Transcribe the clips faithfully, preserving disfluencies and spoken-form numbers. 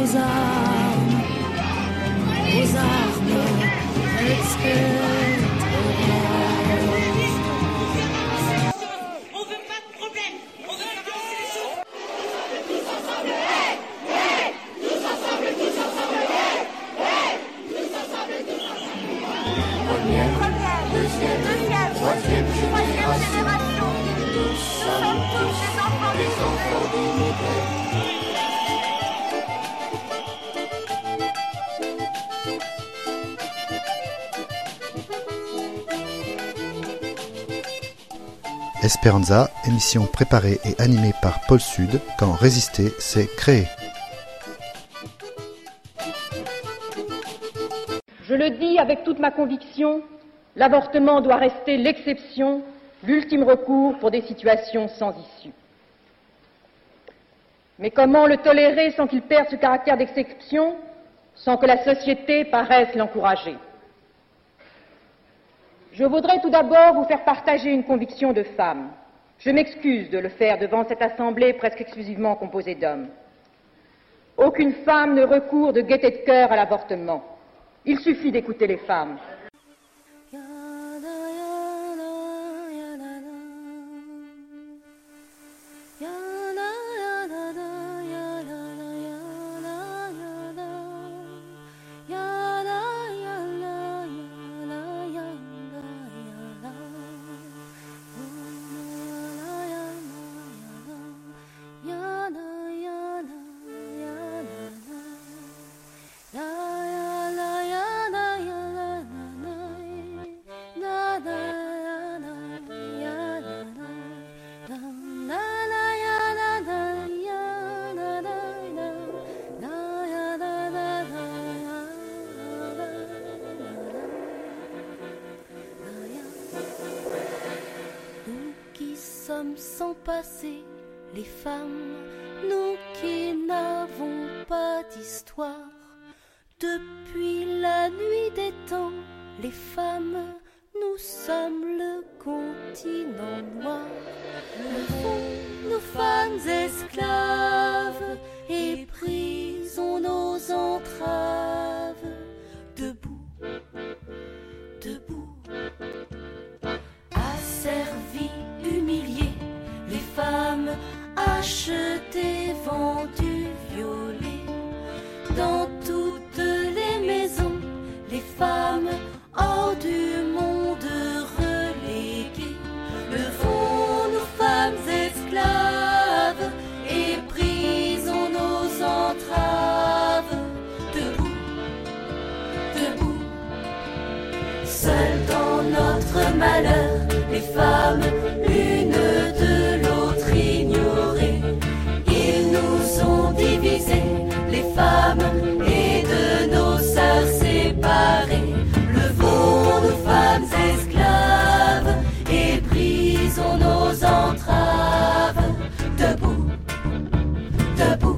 aux armes, aux armes, et cetera. On veut pas de problème, on veut avancer les choses. Tous ensemble, hey, hey, tous ensemble, tous ensemble, hey, hey, tous ensemble, tous ensemble. Première, deuxième, troisième génération, nous sommes tous des enfants d'immigrés. Esperanza, émission préparée et animée par Pôle Sud, quand Résister s'est créé. Je le dis avec toute ma conviction, l'avortement doit rester l'exception, l'ultime recours pour des situations sans issue. Mais comment le tolérer sans qu'il perde ce caractère d'exception, sans que la société paraisse l'encourager ? Je voudrais tout d'abord vous faire partager une conviction de femme. Je m'excuse de le faire devant cette assemblée presque exclusivement composée d'hommes. Aucune femme ne recourt de gaieté de cœur à l'avortement. Il suffit d'écouter les femmes. Sans passer les femmes, nous qui n'avons pas d'histoire. Depuis la nuit des temps, les femmes, nous sommes le continent noir. Le fond, nos femmes esclaves, éprisons nos entraves. Debout, debout, asservis, humiliés, les femmes achetées, vendues, violées. Dans toutes les maisons, les femmes hors du monde reléguées. Levons nos femmes esclaves et brisons nos entraves. Debout, debout, seules dans notre malheur, les femmes, l'une de l'autre ignorées. Ils nous ont divisés, les femmes, et de nos sœurs séparées. Levons nos femmes esclaves et brisons nos entraves. Debout, debout.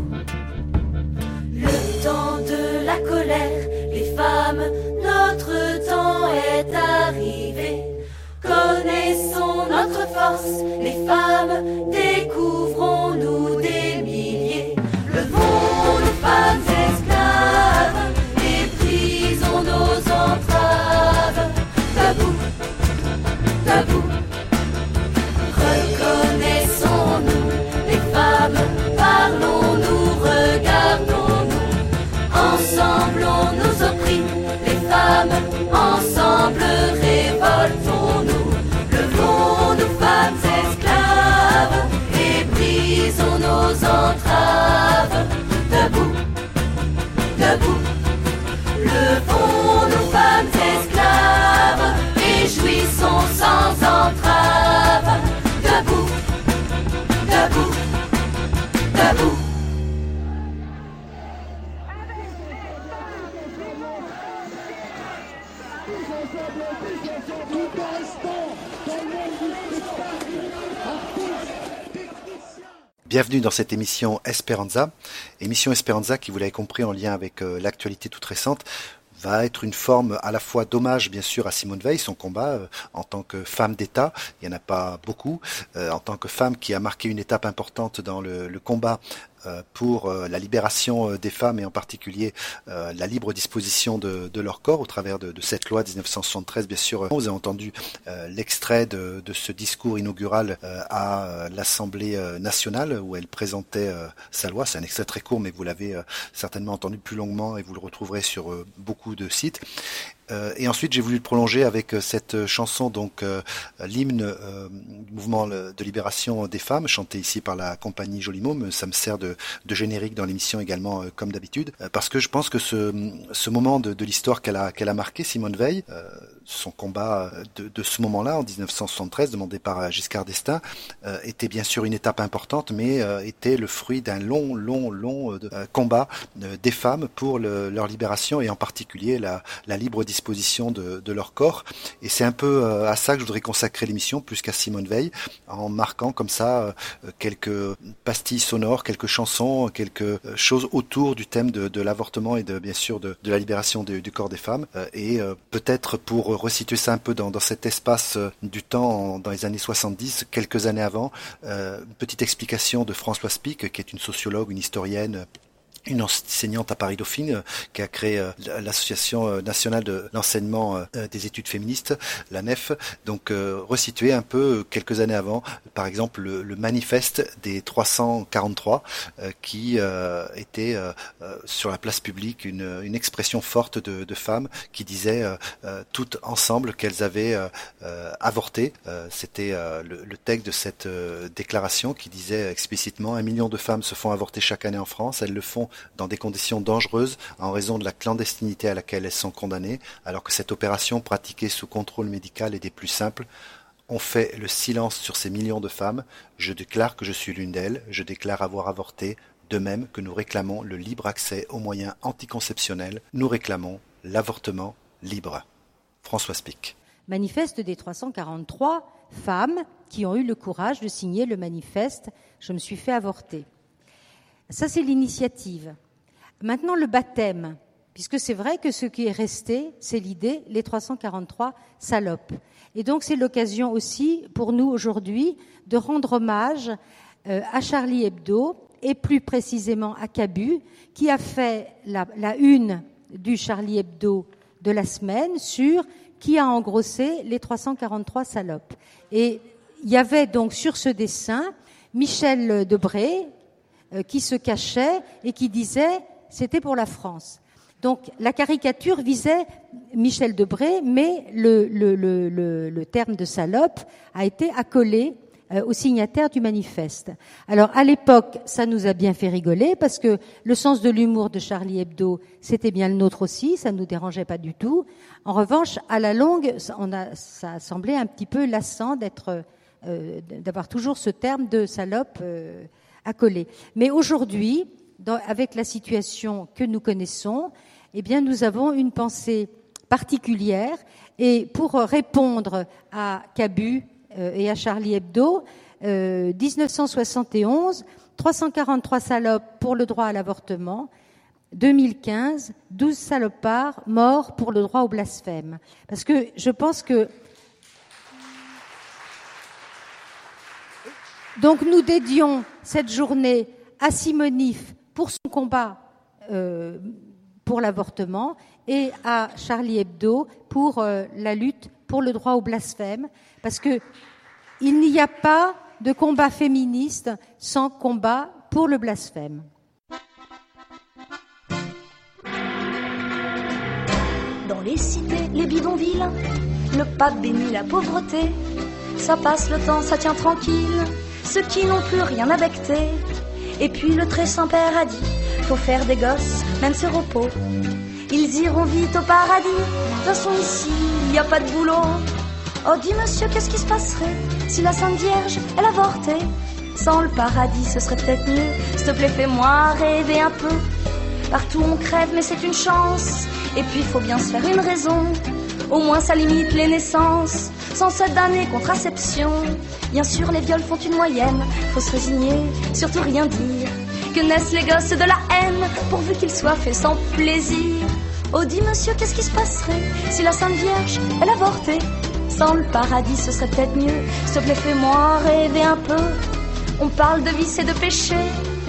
Le temps de la colère, les femmes, notre temps est arrivé. Connaissons notre force, les femmes, découvrons-nous des milliers. Levons nos femmes esclaves et brisons nos entraves. Debout, debout, reconnaissons-nous, les femmes, parlons-nous, regardons-nous. Ensemble on nous opprime, les femmes, ensemble révoltons-nous. Levons nos femmes esclaves et brisons nos entraves. Debout, debout, levons nos femmes esclaves et jouissons sans entrave. Debout, debout, debout. Bienvenue dans cette émission Esperanza. Émission Esperanza qui, vous l'avez compris, en lien avec euh, l'actualité toute récente, va être une forme à la fois d'hommage bien sûr à Simone Veil, son combat euh, en tant que femme d'État, il n'y en a pas beaucoup, euh, en tant que femme qui a marqué une étape importante dans le, le combat euh, pour euh, la libération euh, des femmes et en particulier euh, la libre disposition de, de leur corps au travers de, de cette loi dix-neuf cent soixante-treize. Bien sûr, vous avez entendu euh, l'extrait de, de ce discours inaugural euh, à euh, l'Assemblée euh, nationale où elle présentait euh, sa loi. C'est un extrait très court, mais vous l'avez euh, certainement entendu plus longuement et vous le retrouverez sur euh, beaucoup de sites. Euh, et ensuite, j'ai voulu le prolonger avec euh, cette chanson, donc euh, l'hymne euh, du mouvement de libération des femmes, chanté ici par la compagnie Joli Môme. Ça me sert de, de générique dans l'émission également, euh, comme d'habitude, euh, parce que je pense que ce, ce moment de, de l'histoire qu'elle a, qu'elle a marqué, Simone Veil, euh, son combat de, de ce moment-là, en dix-neuf cent soixante-treize, demandé par Giscard d'Estaing, euh, était bien sûr une étape importante, mais euh, était le fruit d'un long, long, long euh, combat euh, des femmes pour le, leur libération et en particulier la, la libre disposition de, de leur corps. Et c'est un peu euh, à ça que je voudrais consacrer l'émission, plus qu'à Simone Veil, en marquant comme ça euh, quelques pastilles sonores, quelques chansons, quelques choses autour du thème de, de l'avortement et de bien sûr de, de la libération de, du corps des femmes. Euh, et euh, peut-être pour resituer ça un peu dans, dans cet espace euh, du temps, en, dans les années soixante-dix, quelques années avant, euh, une petite explication de Françoise Pic, qui est une sociologue, une historienne, une enseignante à Paris-Dauphine qui a créé euh, l'association nationale de l'enseignement euh, des études féministes, la N E F. Donc euh, resituer un peu quelques années avant, par exemple le, le manifeste des trois cent quarante-trois euh, qui euh, était euh, euh, sur la place publique une, une expression forte de, de femmes qui disaient euh, euh, toutes ensemble qu'elles avaient euh, euh, avorté. Euh, C'était euh, le, le texte de cette euh, déclaration qui disait explicitement: un million de femmes se font avorter chaque année en France, elles le font dans des conditions dangereuses en raison de la clandestinité à laquelle elles sont condamnées, alors que cette opération pratiquée sous contrôle médical est des plus simples. On fait le silence sur ces millions de femmes. Je déclare que je suis l'une d'elles. Je déclare avoir avorté. De même que nous réclamons le libre accès aux moyens anticonceptionnels, nous réclamons l'avortement libre. Françoise Pic. Manifeste des trois cent quarante-trois femmes qui ont eu le courage de signer le manifeste « Je me suis fait avorter ». Ça, c'est l'initiative. Maintenant, le baptême, puisque c'est vrai que ce qui est resté, c'est l'idée, les trois cent quarante-trois salopes. Et donc, c'est l'occasion aussi, pour nous, aujourd'hui, de rendre hommage euh, à Charlie Hebdo, et plus précisément à Cabu, qui a fait la, la une du Charlie Hebdo de la semaine sur qui a engrossé les trois cent quarante-trois salopes. Et il y avait donc sur ce dessin Michel Debré, qui se cachait et qui disait « c'était pour la France ». Donc la caricature visait Michel Debré, mais le, le, le, le, le terme de salope a été accolé euh, aux signataires du manifeste. Alors à l'époque, ça nous a bien fait rigoler parce que le sens de l'humour de Charlie Hebdo, c'était bien le nôtre aussi, ça ne nous dérangeait pas du tout. En revanche, à la longue, on a, ça a semblé un petit peu lassant d'être, euh, d'avoir toujours ce terme de salope euh, accolé. Mais aujourd'hui, dans, avec la situation que nous connaissons, eh bien, nous avons une pensée particulière. Et pour répondre à Cabu euh, et à Charlie Hebdo, euh, dix-neuf cent soixante et onze, trois cent quarante-trois salopes pour le droit à l'avortement. deux mille quinze, douze salopards morts pour le droit au blasphème. Parce que je pense que donc nous dédions cette journée à Simonif pour son combat euh, pour l'avortement et à Charlie Hebdo pour euh, la lutte pour le droit au blasphème, parce que il n'y a pas de combat féministe sans combat pour le blasphème. Dans les cités, les bidonvilles, le pape bénit la pauvreté. Ça passe le temps, ça tient tranquille, ceux qui n'ont plus rien à becter. Et puis le très saint père a dit, faut faire des gosses, même sur repos. Ils iront vite au paradis, de toute façon ici, il n'y a pas de boulot. Oh dis monsieur, qu'est-ce qui se passerait si la Sainte Vierge, elle avortait? Sans le paradis, ce serait peut-être mieux. S'il te plaît, fais-moi rêver un peu. Partout on crève, mais c'est une chance. Et puis il faut bien se faire une raison. Au moins ça limite les naissances. Sans cette année contraception. Bien sûr les viols font une moyenne. Faut se résigner, surtout rien dire. Que naissent les gosses de la haine, pourvu qu'ils soient faits sans plaisir. Oh dis monsieur, qu'est-ce qui se passerait si la Sainte Vierge, elle avortait? Sans le paradis, ce serait peut-être mieux. S'il te plaît, fais-moi rêver un peu. On parle de vice et de péché,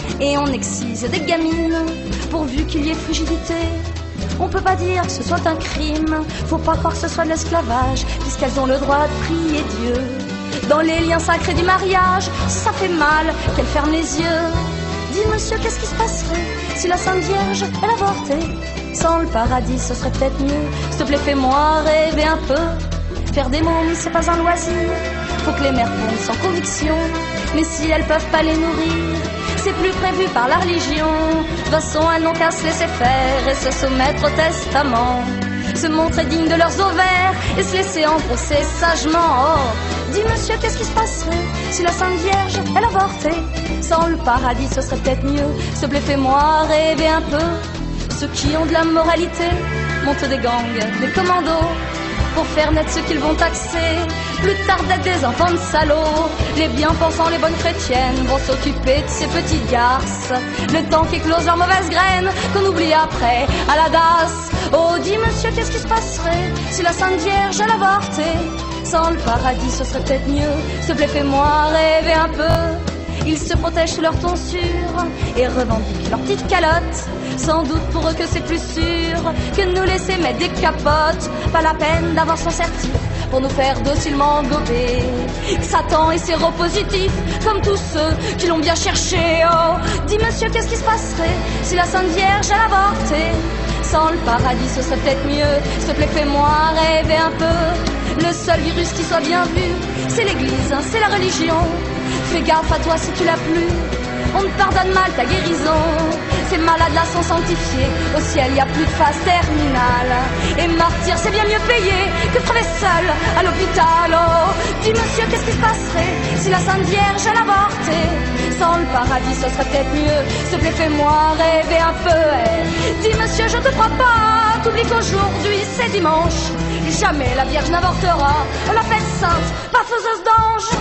et on excise des gamines, pourvu qu'il y ait frigidité. On peut pas dire que ce soit un crime, faut pas croire que ce soit de l'esclavage, puisqu'elles ont le droit de prier Dieu. Dans les liens sacrés du mariage, ça fait mal qu'elles ferment les yeux. Dis monsieur, qu'est-ce qui se passerait si la Sainte Vierge, elle avortait? Sans le paradis, ce serait peut-être mieux. S'il te plaît, fais-moi rêver un peu. Faire des momies, c'est pas un loisir. Faut que les mères pondent sans conviction. Mais si elles peuvent pas les nourrir, c'est plus prévu par la religion. De toute façon, elles n'ont qu'à se laisser faire et se soumettre au testament. Se montrer digne de leurs ovaires et se laisser enfoncer sagement. Oh, dis monsieur, qu'est-ce qui se passerait si la Sainte Vierge, elle avortait? Sans le paradis, ce serait peut-être mieux. S'il te plaît, fais-moi rêver un peu. Ceux qui ont de la moralité montent des gangs, des commandos, pour faire naître ceux qu'ils vont taxer. Plus tard d'être des enfants de salauds, les bien-pensants, les bonnes chrétiennes vont s'occuper de ces petites garces. Le temps qu'éclosent leurs mauvaises graines, qu'on oublie après à la dasse. Oh, dis monsieur, qu'est-ce qui se passerait si la Sainte Vierge, elle avortait? Sans le paradis, ce serait peut-être mieux. S'il te plaît, fais-moi rêver un peu. Ils se protègent sous leur tonsure et revendiquent leurs petites calottes. Sans doute pour eux que c'est plus sûr que de nous laisser mettre des capotes. Pas la peine d'avoir son certif pour nous faire docilement gober. Satan est séropositif comme tous ceux qui l'ont bien cherché. Oh, dis monsieur, qu'est-ce qui se passerait si la Sainte Vierge, elle avortait? Sans le paradis, ce serait peut-être mieux. S'il te plaît, fais-moi rêver un peu. Le seul virus qui soit bien vu, c'est l'église, hein, c'est la religion. Fais gaffe à toi si tu l'as plus. On te pardonne mal ta guérison. Ces malades-là sont sanctifiés. Au ciel, il n'y a plus de phase terminale. Et martyr, c'est bien mieux payé que crever seul à l'hôpital. Oh, dis monsieur, qu'est-ce qui se passerait si la Sainte Vierge, elle avortait? Sans le paradis, ce serait peut-être mieux. S'il te plaît, fais-moi rêver un peu. Hey. Dis monsieur, je te crois pas. T'oublies qu'aujourd'hui, c'est dimanche. Jamais la Vierge n'avortera. On l'appelle sainte, pas faiseuse d'ange.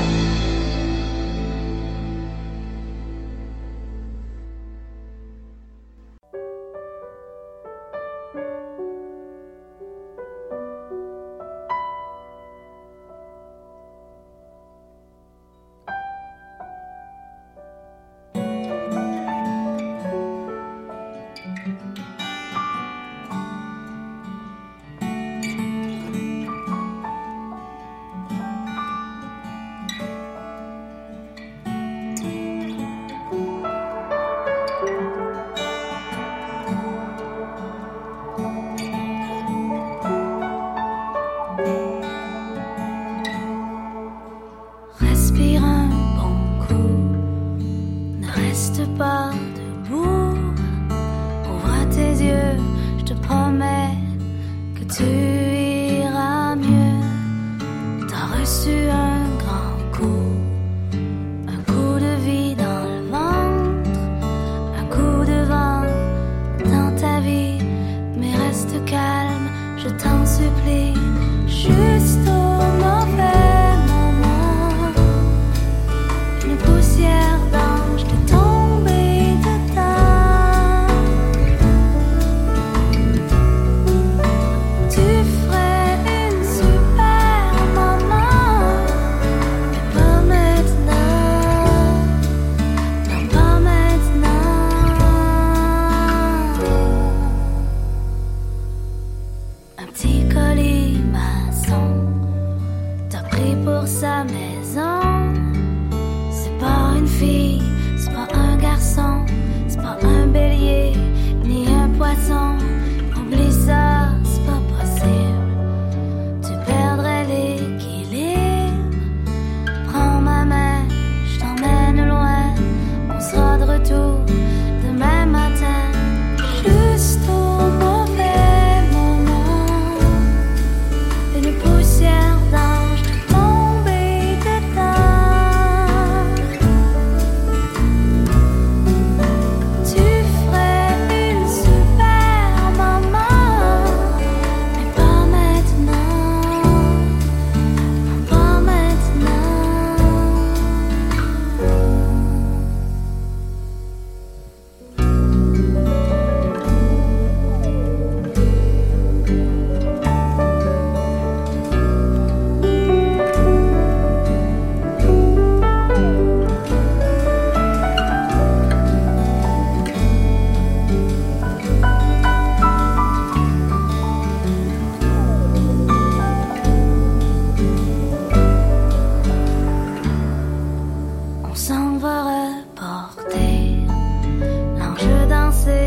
Poussière d'ange de tomber dedans.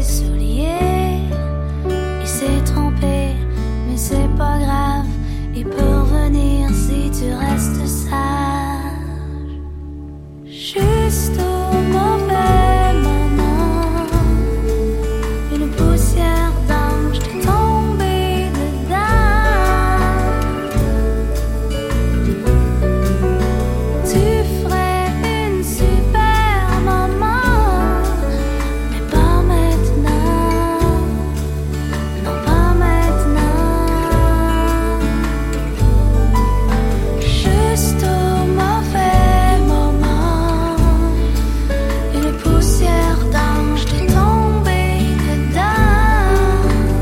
souliers. Il s'est trompé, mais c'est pas grave. Il peut revenir si tu restes sage. Juste au mauvais moment, une poussière d'ange t'est tombée dedans. Tu ferais une super maman, mais pas maintenant. Non, pas maintenant. Juste au mauvais moment, une poussière d'ange t'est tombée dedans.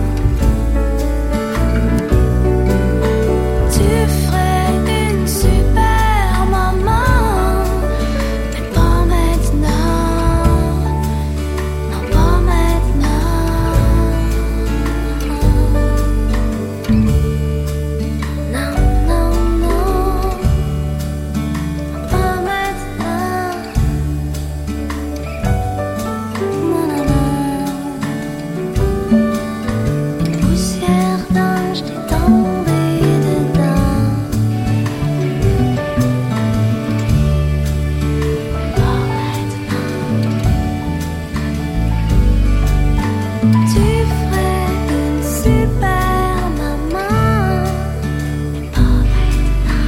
Tu ferais une super maman, mais pas maintenant. Non, pas maintenant. Non, non, non. Pas maintenant. Non, non, non. Une poussière d'ange t'est tombée dedans. Pas maintenant. Tu ferais une super maman, mais pas maintenant.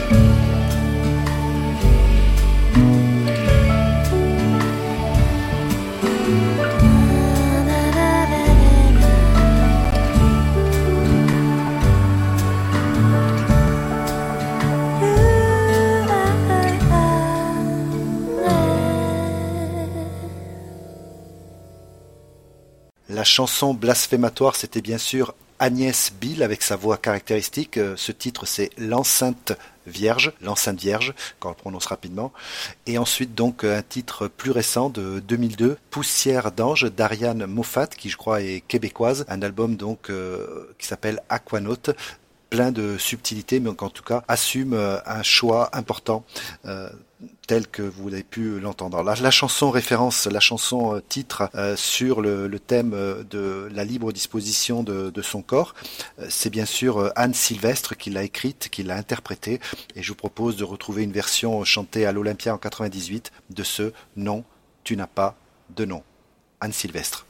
La chanson blasphématoire, c'était bien sûr Agnès Bill avec sa voix caractéristique. Euh, Ce titre, c'est L'enceinte vierge, l'enceinte vierge, quand on le prononce rapidement. Et ensuite, donc, un titre plus récent de deux mille deux, Poussière d'ange d'Ariane Moffat, qui je crois est québécoise. Un album donc euh, qui s'appelle Aquanaut, plein de subtilités, mais en tout cas assume euh, un choix important. Euh, tel que vous avez pu l'entendre. La, la chanson référence, la chanson euh, titre euh, sur le, le thème euh, de la libre disposition de, de son corps, euh, c'est bien sûr euh, Anne Sylvestre qui l'a écrite, qui l'a interprétée, et je vous propose de retrouver une version chantée à l'Olympia en quatre-vingt-dix-huit de ce « Non, tu n'as pas de nom ». Anne Sylvestre.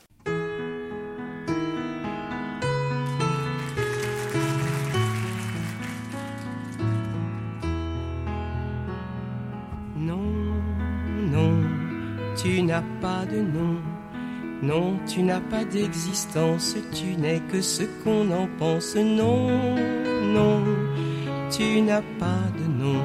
Tu n'as pas de nom, non, tu n'as pas d'existence, tu n'es que ce qu'on en pense, non, non, tu n'as pas de nom.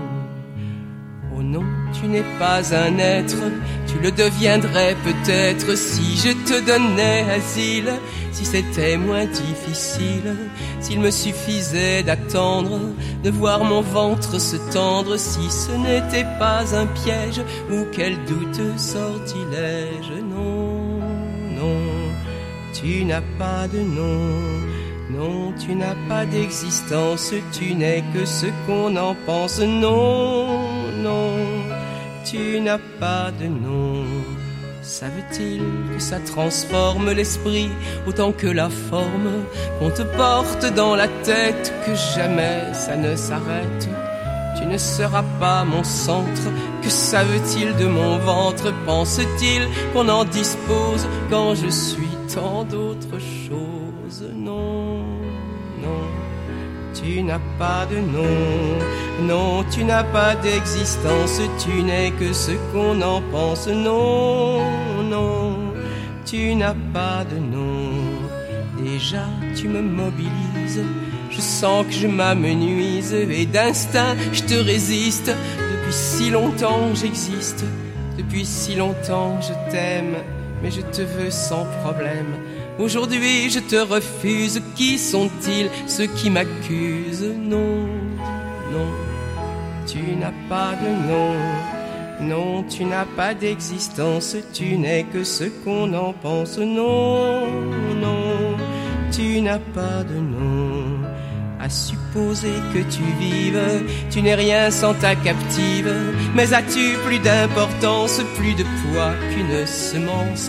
Oh non, tu n'es pas un être, tu le deviendrais peut-être si je te donnais asile, si c'était moins difficile, s'il me suffisait d'attendre, de voir mon ventre se tendre, si ce n'était pas un piège ou quel douteux sortilège. Non, non, tu n'as pas de nom, non, tu n'as pas d'existence, tu n'es que ce qu'on en pense, non, non, tu n'as pas de nom. Savent-ils que ça transforme l'esprit autant que la forme, qu'on te porte dans la tête, que jamais ça ne s'arrête? Tu ne seras pas mon centre, que savent-ils de mon ventre? Pensent-ils qu'on en dispose quand je suis tant d'autres choses? Non, non, tu n'as pas de nom, non, tu n'as pas d'existence, tu n'es que ce qu'on en pense, non, non, tu n'as pas de nom. Déjà tu me mobilises, je sens que je m'amenuise, et d'instinct je te résiste. Depuis si longtemps j'existe, depuis si longtemps je t'aime, mais je te veux sans problème. Aujourd'hui je te refuse, qui sont-ils ceux qui m'accusent? Non, non, tu n'as pas de nom, non, tu n'as pas d'existence, tu n'es que ce qu'on en pense, non, non, tu n'as pas de nom. À supposer que tu vives, tu n'es rien sans ta captive, mais as-tu plus d'importance, plus de poids qu'une semence?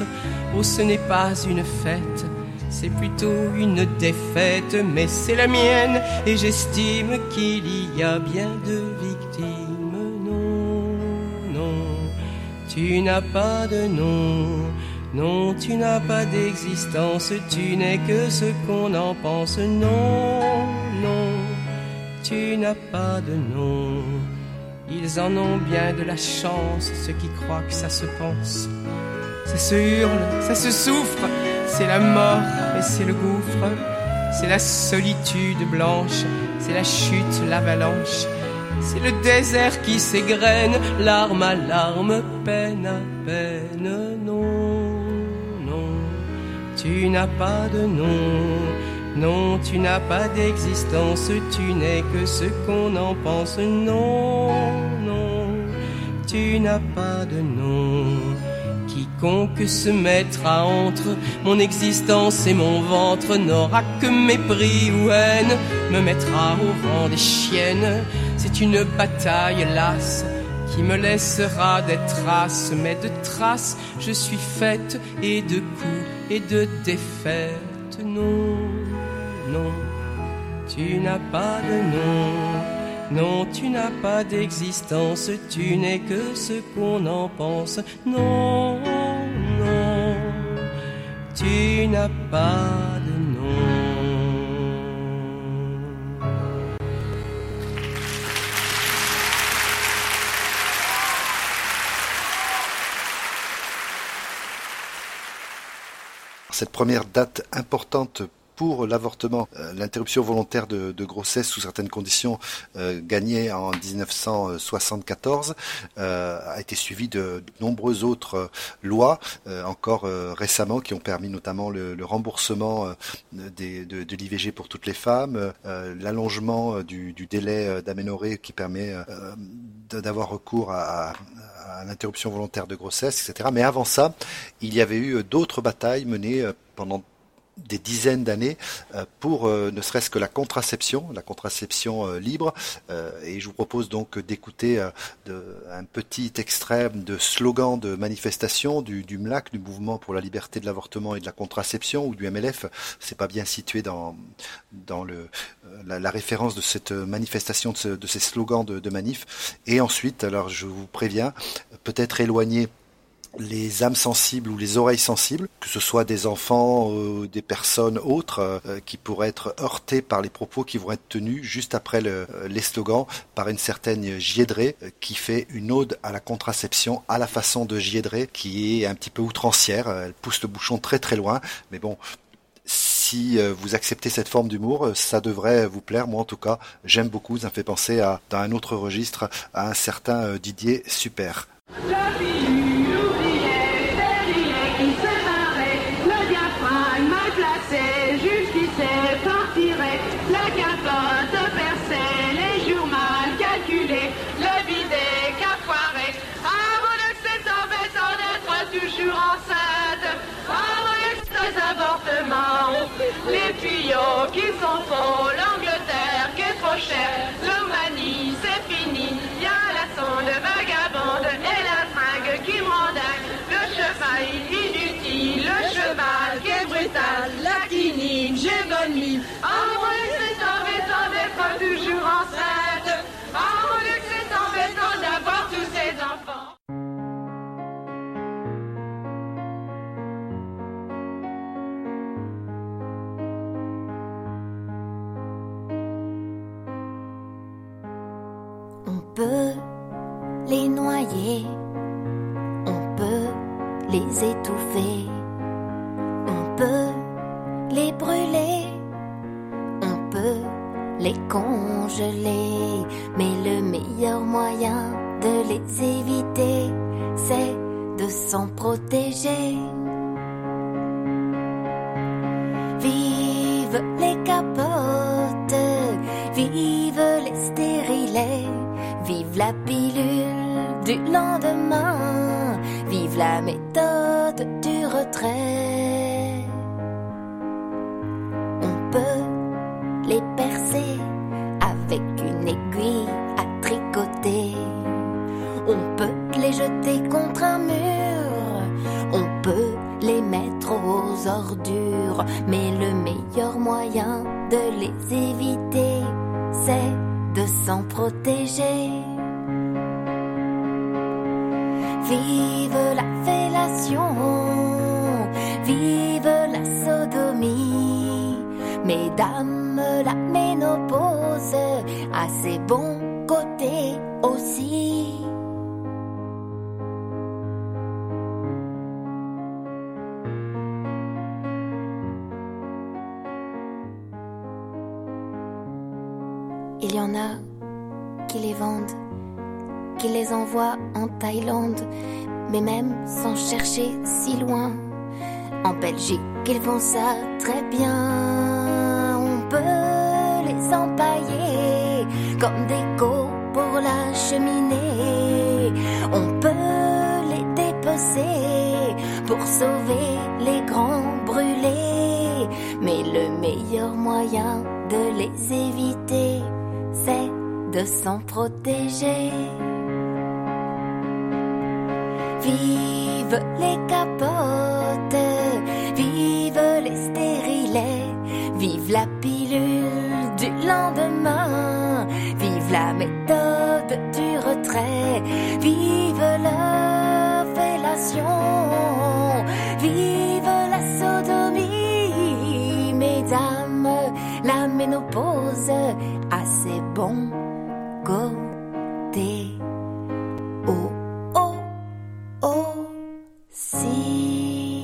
Oh, ce n'est pas une fête, c'est plutôt une défaite, mais c'est la mienne et j'estime qu'il y a bien de victimes. Non, non, tu n'as pas de nom. Non, tu n'as pas d'existence, tu n'es que ce qu'on en pense. Non, non, tu n'as pas de nom. Ils en ont bien de la chance, ceux qui croient que ça se pense. Ça se hurle, ça se souffre, c'est la mort et c'est le gouffre. C'est la solitude blanche, c'est la chute, l'avalanche. C'est le désert qui s'égrène, larme à larme, peine à peine. Non, non, tu n'as pas de nom. Non, tu n'as pas d'existence, tu n'es que ce qu'on en pense. Non, non, tu n'as pas de nom. Quiconque se mettra entre mon existence et mon ventre n'aura que mépris ou haine, me mettra au rang des chiennes. C'est une bataille lasse qui me laissera des traces, mais de traces je suis faite, et de coups et de défaites. Non, non, tu n'as pas de nom. Non, tu n'as pas d'existence, tu n'es que ce qu'on en pense. Non, non, tu n'as pas de nom. Cette première date importante pour l'avortement, euh, l'interruption volontaire de, de grossesse sous certaines conditions euh, gagnée en dix-neuf cent soixante-quatorze euh, a été suivie de, de nombreuses autres euh, lois euh, encore euh, récemment qui ont permis notamment le, le remboursement euh, des, de, de l'I V G pour toutes les femmes, euh, l'allongement euh, du, du délai d'aménorrhée qui permet euh, d'avoir recours à, à, à l'interruption volontaire de grossesse, et cetera. Mais avant ça, il y avait eu d'autres batailles menées euh, pendant des dizaines d'années pour euh, ne serait-ce que la contraception, la contraception euh, libre. Euh, et je vous propose donc d'écouter euh, de, un petit extrait de slogan de manifestation du, du M L A C, du Mouvement pour la liberté de l'avortement et de la contraception, ou du M L F. C'est pas bien situé dans dans le la, la référence de cette manifestation, de, ce, de ces slogans de, de manif. Et ensuite, alors je vous préviens, peut-être éloigné les âmes sensibles ou les oreilles sensibles, que ce soit des enfants ou des personnes autres euh, qui pourraient être heurtées par les propos qui vont être tenus juste après le, les slogans par une certaine Giedré euh, qui fait une ode à la contraception à la façon de Giedré, qui est un petit peu outrancière. Elle pousse le bouchon très très loin, mais bon, si vous acceptez cette forme d'humour, ça devrait vous plaire. Moi en tout cas, j'aime beaucoup, ça me fait penser à, dans un autre registre, à un certain Didier Super. Les tuyaux qui sont faux, l'Angleterre qui est trop chère, l'Oumanie c'est fini, y a la sonde vagabonde et la fringue qui me rend dingue, le cheval inutile, le cheval qui est brutal, la quinine, j'ai bonne mine, oh mon Dieu c'est embêtant d'être toujours enceinte, oh mon Dieu c'est embêtant d'avoir tous ces enfants. On peut les noyer, on peut les étouffer, on peut les brûler, on peut les congeler, mais le meilleur moyen de les éviter, c'est de s'en protéger. Vive les capotes, vive les stérilets, vive la pilule du lendemain, vive la méthode du retrait. On peut les percer avec une aiguille à tricoter, on peut les jeter contre un mur, on peut les mettre aux ordures. Mais le meilleur moyen de les éviter, c'est de s'en protéger. Vive la fellation, vive la sodomie. Mesdames, la ménopause a ses bons côtés aussi. Il y en a qui les vendent, qui les envoient en Thaïlande, mais même sans chercher si loin. En Belgique, ils font ça très bien. On peut les empailler comme des cots pour la cheminée. On peut les dépecer pour sauver les grands brûlés. Mais le meilleur moyen de les éviter, c'est de s'en protéger. Vive les capotes, vive les stérilets, vive la pilule du lendemain, vive la méthode du retrait, vive la fellation, vive la sodomie. Mesdames, la ménopause a ses bons côtés. Oh, oh, oh, si.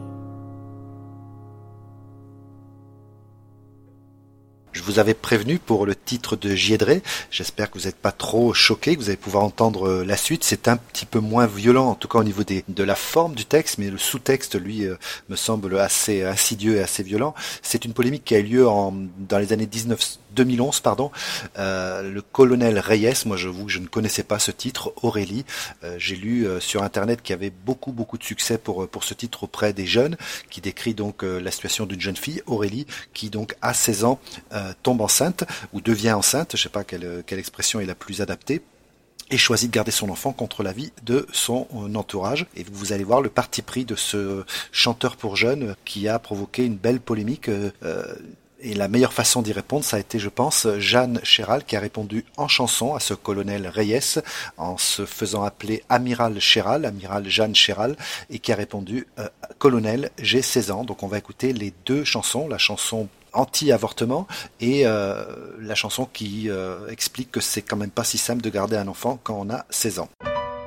Je vous avais prévenu pour le titre de Giedré. J'espère que vous n'êtes pas trop choqués, que vous allez pouvoir entendre la suite. C'est un petit peu moins violent, en tout cas au niveau des, de la forme du texte, mais le sous-texte, lui, euh, me semble assez insidieux et assez violent. C'est une polémique qui a eu lieu en, dans les années dix-neuf, deux mille onze, pardon. Euh, le colonel Reyes, moi j'avoue que je ne connaissais pas ce titre, Aurélie. Euh, j'ai lu euh, sur internet qu'il y avait beaucoup beaucoup de succès pour pour ce titre auprès des jeunes, qui décrit donc euh, la situation d'une jeune fille, Aurélie, qui donc à seize ans euh, tombe enceinte ou devient enceinte, je sais pas quelle quelle expression est la plus adaptée, et choisit de garder son enfant contre l'avis de son entourage. Et vous allez voir le parti pris de ce chanteur pour jeunes qui a provoqué une belle polémique. Euh, Et la meilleure façon d'y répondre, ça a été, je pense, Jeanne Chéral, qui a répondu en chanson à ce colonel Reyes, en se faisant appeler Amiral Chéral, Amiral Jeanne Chéral, et qui a répondu euh, « Colonel, j'ai seize ans ». Donc on va écouter les deux chansons, la chanson anti-avortement et euh, la chanson qui euh, explique que c'est quand même pas si simple de garder un enfant quand on a seize ans.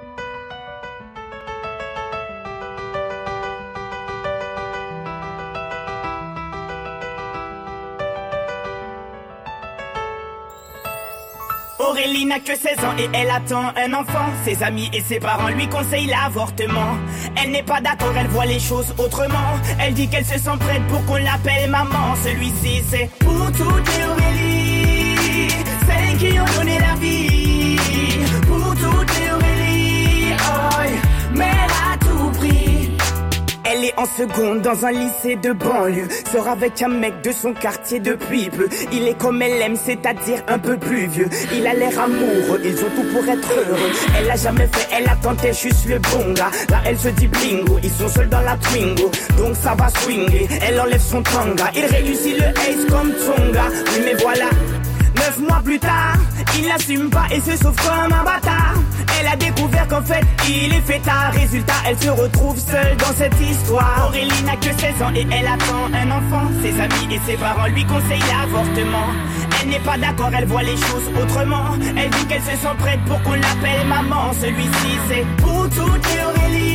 Aurélie n'a que seize ans et elle attend un enfant. Ses amis et ses parents lui conseillent l'avortement. Elle n'est pas d'accord, elle voit les choses autrement. Elle dit qu'elle se sent prête pour qu'on l'appelle maman. Celui-ci c'est pour toutes les Aurélie, celles qui ont donné la vie. Pour toutes les Aurélie, oh, mais elle a tout pris. Elle est en seconde dans un lycée de banlieue. Sort avec un mec de son quartier depuis peu. Il est comme elle aime, c'est-à-dire un peu plus vieux. Il a l'air amoureux, ils ont tout pour être heureux. Elle a jamais fait, elle a tenté juste le bon gars. Là elle se dit bingo, ils sont seuls dans la Twingo. Donc ça va swinger, elle enlève son tanga. Il réussit le ace comme Tonga. Oui mais voilà, neuf mois plus tard, il n'assume pas et se sauve comme un bâtard. Elle a découvert qu'en fait, il est fêtard. Résultat, elle se retrouve seule dans cette histoire. Aurélie n'a que seize ans et elle attend un enfant. Ses amis et ses parents lui conseillent l'avortement. Elle n'est pas d'accord, elle voit les choses autrement. Elle dit qu'elle se sent prête pour qu'on l'appelle maman. Celui-ci c'est pour toutes les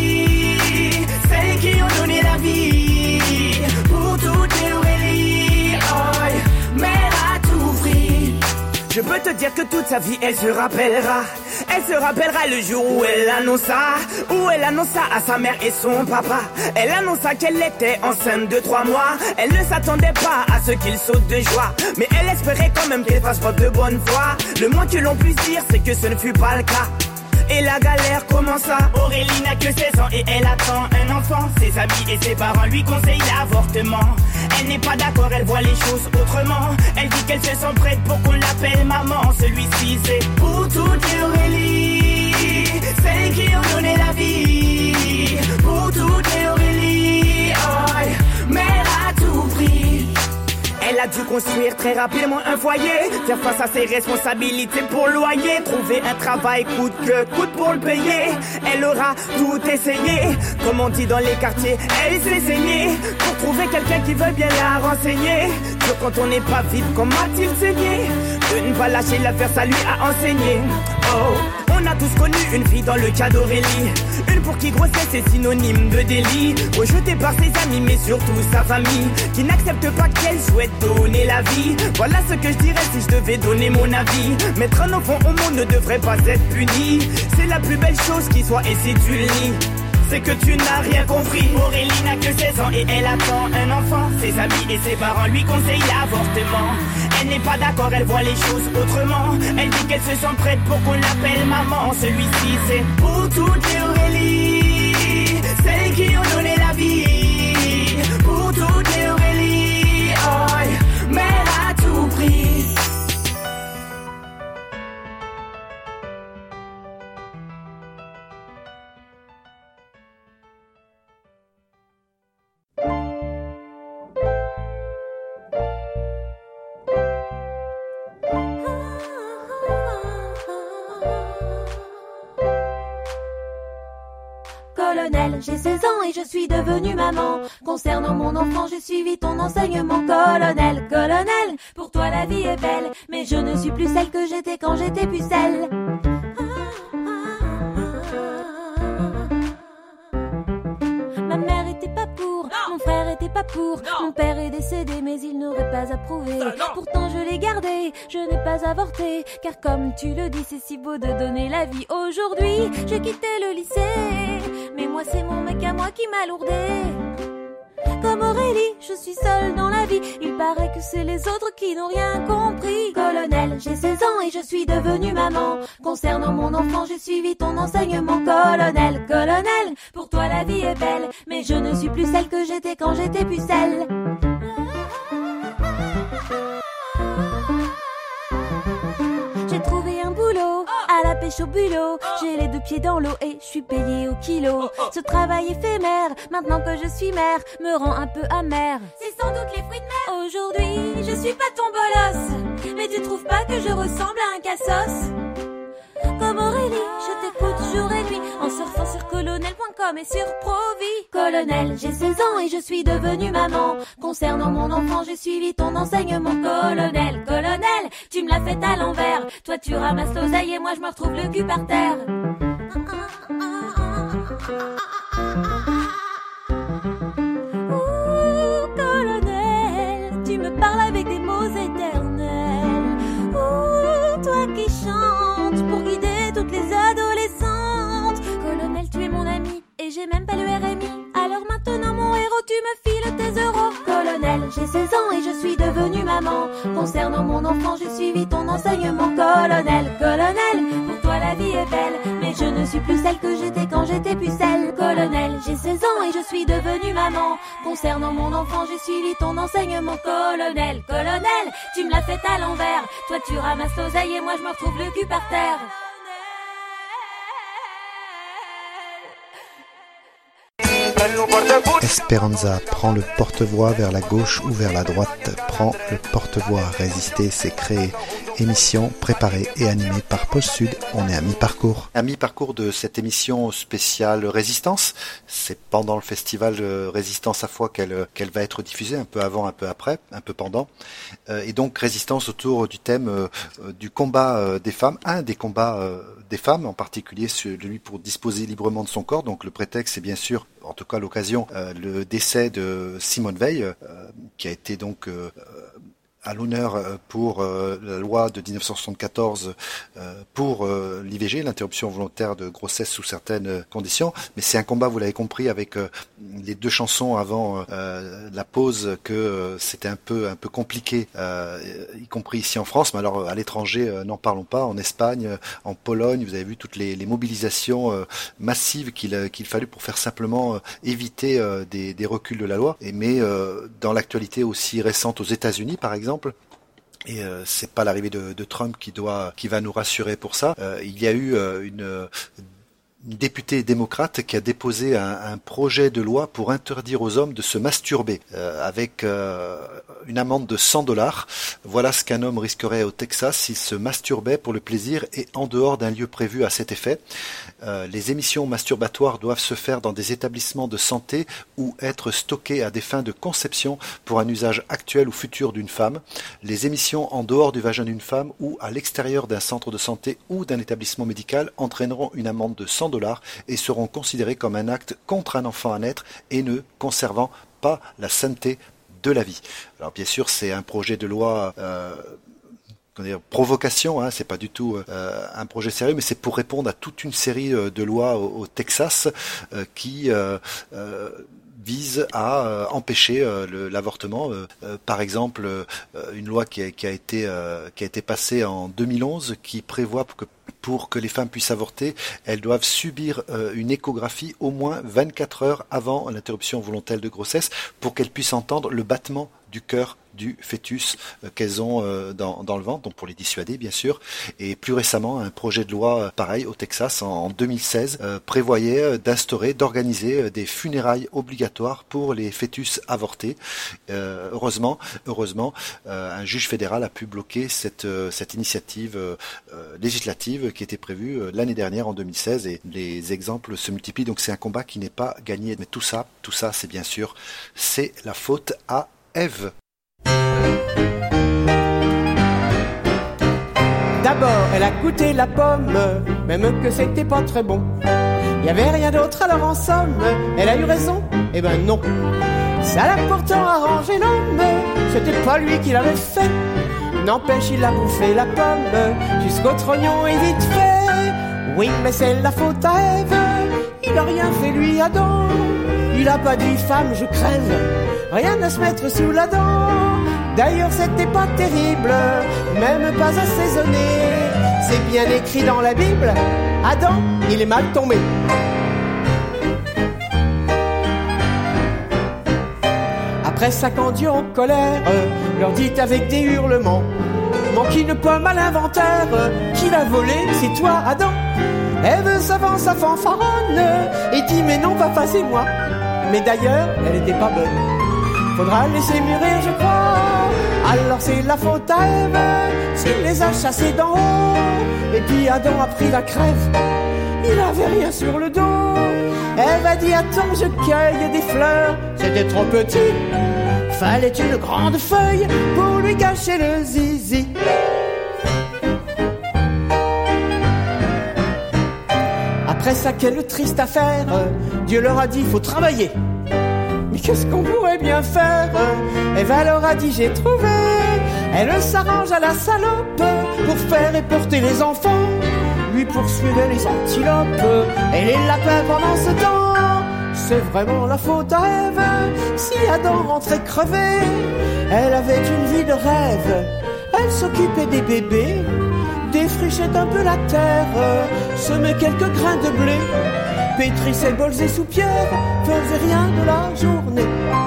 Aurélie, celles qui ont donné la vie. Pour toutes les Aurélie, oh, mais elle a tout pris. Je peux te dire que toute sa vie elle se rappellera. Elle se rappellera le jour où elle annonça, où elle annonça à sa mère et son papa. Elle annonça qu'elle était enceinte de trois mois. Elle ne s'attendait pas à ce qu'il saute de joie, mais elle espérait quand même qu'elle fasse preuve de bonne foi. Le moins que l'on puisse dire c'est que ce ne fut pas le cas. Et la galère commença. Aurélie n'a que seize ans et elle attend un enfant. Ses amis et ses parents lui conseillent l'avortement. Elle n'est pas d'accord, elle voit les choses autrement. Elle dit qu'elle se sent prête pour qu'on l'appelle maman. Celui-ci c'est pour toutes les Aurélie, celles qui ont donné la vie. Pour toutes les Aurélie, construire très rapidement un foyer, faire face à ses responsabilités pour le loyer, trouver un travail coûte que coûte pour le payer. Elle aura tout essayé, comme on dit dans les quartiers, elle s'est saignée pour trouver quelqu'un qui veut bien la renseigner. Que quand on n'est pas vite, comment a-t-il saigné? De ne pas lâcher l'affaire, ça lui a enseigné. Oh, on a tous connu une fille dans le cas d'Aurélie, une pour qui grossesse est synonyme de délit, rejetée par ses amis mais surtout sa famille, qui n'accepte pas qu'elle souhaite donner la vie. Voilà ce que je dirais si je devais donner mon avis. Mettre un enfant au monde ne devrait pas être puni, c'est la plus belle chose qui soit, et si tu le nies, c'est que tu n'as rien compris. Aurélie n'a que seize ans et elle attend un enfant. Ses amis et ses parents lui conseillent l'avortement. Elle n'est pas d'accord, elle voit les choses autrement. Elle dit qu'elle se sent prête pour qu'on l'appelle maman. Celui-ci c'est pour toutes les Aurélie, celles qui ont donné la vie. Pour toutes les Aurélie, oh, mère à tout prix. Colonel, j'ai seize ans et je suis devenue maman. Concernant mon enfant, j'ai suivi ton enseignement. Colonel, colonel, pour toi la vie est belle, mais je ne suis plus celle que j'étais quand j'étais pucelle. Ma mère était pas pour, mon frère était pas pour, non. Mon père est décédé mais il n'aurait pas approuvé. Pourtant je l'ai gardé, je n'ai pas avorté, car comme tu le dis c'est si beau de donner la vie. Aujourd'hui j'ai quitté le lycée, mais moi c'est mon mec à moi qui m'a lourdé. Comme Aurélie, je suis seule dans la vie, il paraît que c'est les autres qui n'ont rien compris. Colonel, j'ai seize ans et je suis devenue maman. Concernant mon enfant, j'ai suivi ton enseignement. Colonel, colonel, pour toi la vie est belle, mais je ne suis plus celle que j'étais quand j'étais pucelle. J'ai trouvé un boulot à la pêche au bulot. J'ai les deux pieds dans l'eau et je suis payée au kilo. Ce travail éphémère, maintenant que je suis mère, me rend un peu amère. C'est sans doute les fruits de mer. Aujourd'hui, je suis pas ton bolos, mais tu trouves pas que je ressemble à un cassos? Comme Aurélie, je t'écoute jour et nuit, en surfant sur colonel point com et sur Provi. Colonel, j'ai seize ans et je suis devenue maman. Concernant mon enfant, j'ai suivi ton enseignement. Colonel, colonel, tu me l'as fait à l'envers. Toi tu ramasses l'oseille et moi je me retrouve le cul par terre. Ouh, colonel, tu me parles avec des mots éternels. Ouh, toi qui chantes pour guider toutes les adolescentes. Colonel, tu es mon ami et j'ai même pas le R M I. Alors maintenant mon héros, tu me files tes euros. Colonel, j'ai seize ans et je suis devenue maman. Concernant mon enfant, j'ai suivi ton enseignement. Colonel, colonel, pour toi la vie est belle, mais je ne suis plus celle que j'étais quand j'étais pucelle. Colonel, j'ai seize ans et je suis devenue maman. Concernant mon enfant, j'ai suivi ton enseignement. Colonel, colonel, tu me l'as fait à l'envers. Toi tu ramasses l'oseille et moi je me retrouve le cul par terre. Esperanza prend le porte-voix vers la gauche ou vers la droite. Prend le porte-voix. Résister, c'est créer. Émission préparée et animée par Pôle Sud. On est à mi-parcours. À mi-parcours de cette émission spéciale Résistance. C'est pendant le festival Résistance à Foix qu'elle qu'elle va être diffusée, un peu avant, un peu après, un peu pendant. Et donc Résistance autour du thème du combat des femmes, un des combats des femmes, en particulier celui pour disposer librement de son corps. Donc le prétexte, c'est bien sûr, en tout cas l'occasion, euh, le décès de Simone Veil, euh, qui a été donc euh, à l'honneur pour euh, la loi de dix-neuf cent soixante-quatorze euh, pour euh, l'I V G, l'interruption volontaire de grossesse sous certaines conditions. Mais c'est un combat, vous l'avez compris, avec euh, les deux chansons avant euh, la pause, que euh, c'était un peu un peu compliqué, euh, y compris ici en France. Mais alors à l'étranger, euh, n'en parlons pas. En Espagne, euh, en Pologne, vous avez vu toutes les, les mobilisations euh, massives qu'il euh, qu'il fallut pour faire simplement euh, éviter euh, des, des reculs de la loi. Et mais euh, dans l'actualité aussi récente aux États-Unis, par exemple. Et euh, c'est pas l'arrivée de, de Trump qui doit, qui va nous rassurer pour ça. Euh, il y a eu euh, une une députée démocrate qui a déposé un, un projet de loi pour interdire aux hommes de se masturber euh, avec euh, une amende de cent dollars. Voilà ce qu'un homme risquerait au Texas s'il se masturbait pour le plaisir et en dehors d'un lieu prévu à cet effet. Euh, les émissions masturbatoires doivent se faire dans des établissements de santé ou être stockées à des fins de conception pour un usage actuel ou futur d'une femme. Les émissions en dehors du vagin d'une femme ou à l'extérieur d'un centre de santé ou d'un établissement médical entraîneront une amende de cent dollars et seront considérés comme un acte contre un enfant à naître et ne conservant pas la sainteté de la vie. Alors bien sûr, c'est un projet de loi euh, dire, provocation, hein, c'est pas du tout euh, un projet sérieux, mais c'est pour répondre à toute une série euh, de lois au, au Texas euh, qui euh, euh, vise à euh, empêcher euh, le, l'avortement. Euh, euh, par exemple, euh, une loi qui a, qui a été euh, qui a été passée en deux mille onze qui prévoit que pour que les femmes puissent avorter, elles doivent subir euh, une échographie au moins vingt-quatre heures avant l'interruption volontaire de grossesse pour qu'elles puissent entendre le battement du cœur du fœtus euh, qu'elles ont euh, dans, dans le ventre, donc pour les dissuader bien sûr. Et plus récemment, un projet de loi euh, pareil au Texas en, en deux mille seize euh, prévoyait euh, d'instaurer, d'organiser euh, des funérailles obligatoires pour les fœtus avortés. Euh, heureusement, heureusement, euh, un juge fédéral a pu bloquer cette, euh, cette initiative euh, euh, législative qui était prévue euh, l'année dernière en deux mille seize et les exemples se multiplient. Donc c'est un combat qui n'est pas gagné. Mais tout ça, tout ça, c'est bien sûr, c'est la faute à Ève. D'abord, elle a goûté la pomme, même que c'était pas très bon. Y avait rien d'autre, alors en somme, elle a eu raison. Eh ben non. Ça l'a pourtant arrangé l'homme, c'était pas lui qui l'avait fait. N'empêche, il a bouffé la pomme jusqu'au trognon et vite fait. Oui, mais c'est la faute à Ève. Il a rien fait lui Adam. Il a pas dit femme je crève, rien à se mettre sous la dent. D'ailleurs c'était pas terrible, même pas assaisonné. C'est bien écrit dans la Bible, Adam il est mal tombé. Après ça quand Dieu en colère leur dit avec des hurlements, manque une pomme à l'inventaire, qui l'a volé, c'est toi Adam. Ève s'avance à fanfaronne et dit mais non papa c'est moi. Mais d'ailleurs elle était pas bonne, faudra laisser mûrir je crois. Alors c'est la faute à Ève s'il les a chassés d'en haut. Et puis Adam a pris la crève, il avait rien sur le dos. Ève a dit attends je cueille des fleurs, c'était trop petit, fallait une grande feuille pour lui cacher le zizi. Après ça, quelle triste affaire, Dieu leur a dit, faut travailler. Mais qu'est-ce qu'on pourrait bien faire? Ève leur a dit, j'ai trouvé. Elle s'arrange à la salope pour faire et porter les enfants. Lui poursuivait les antilopes et les lapins pendant ce temps. C'est vraiment la faute à Ève si Adam rentrait crevé. Elle avait une vie de rêve, elle s'occupait des bébés, défrichait un peu la terre, semait quelques grains de blé, pétrissait bols et soupières, faisait rien de la journée.